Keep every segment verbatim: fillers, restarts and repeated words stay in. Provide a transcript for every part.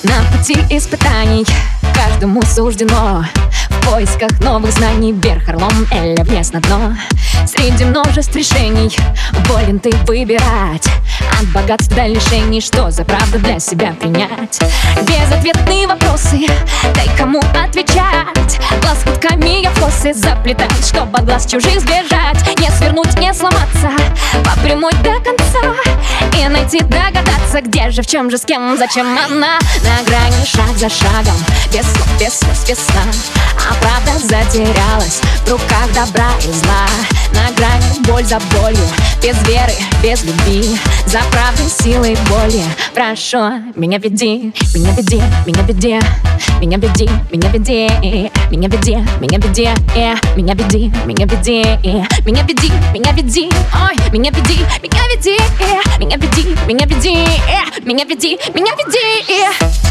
На пути испытаний каждому суждено в поисках новых знаний вверх орлом или вниз на дно. Среди множеств решений волен ты выбирать от богатства до лишений, что за правду для себя принять. Безответные вопросы, дай кому отвечать. Лоскутками я в косы заплетать, чтобы от глаз чужих сбежать. Не свернуть, не сломаться по прямой до конца и найти, догадаться, где же, в чем же, с кем, зачем она. На грани шаг за шагом, без слов, без слез, без сна, а правда затерялась в руках добра и зла. На грани боль за болью, без веры, без любви, за правдой, силой боли. Прошу, меня веди, меня веди, меня веди, меня веди, меня веди, меня веди, меня веди, меня веди, меня веди, меня веди, меня веди, ой, меня веди, меня веди, меня веди, меня веди, меня веди, меня веди.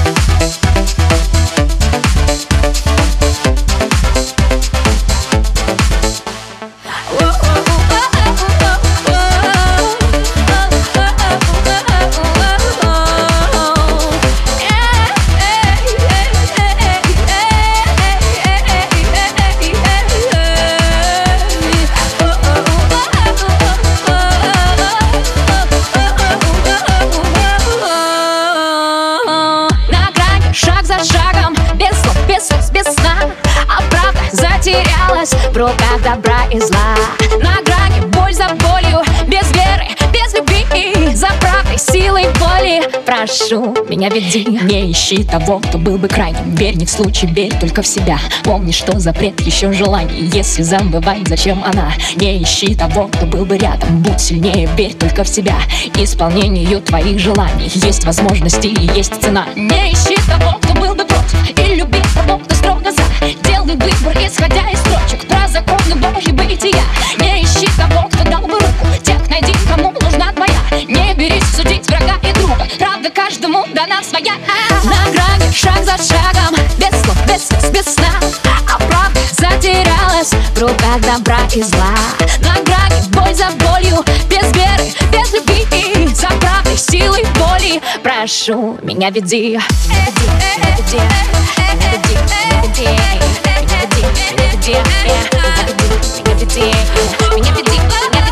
Затерялась в руках добра и зла. На грани боль за болью, без веры, без любви, за правдой, силой воли. Прошу, меня веди. Не ищи того, кто был бы крайним. Верь не в случай, верь только в себя. Помни, что запрет еще желаний. Если забывать, зачем она. Не ищи того, кто был бы рядом. Будь сильнее, верь только в себя. Исполнению твоих желаний есть возможности и есть цена. Не ищи того, кто был бы против, и люби того, кто строго за. Делай выбор, исходя из строчек про законы Божьи бытия. Не ищи того, кто дал бы руку, тех найди, кому нужна твоя. Не берись судить врага и друга, правда каждому дана своя. На грани шаг за шагом, без слов, без слез, без сна, а правда затерялась в руках добра и зла. На грани боль за болью, без веры, без любви, за правдой, силой воли. Прошу, меня веди, меня веди, меня веди, меня веди, меня веди, меня веди, меня веди, меня веди, меня веди, меня веди.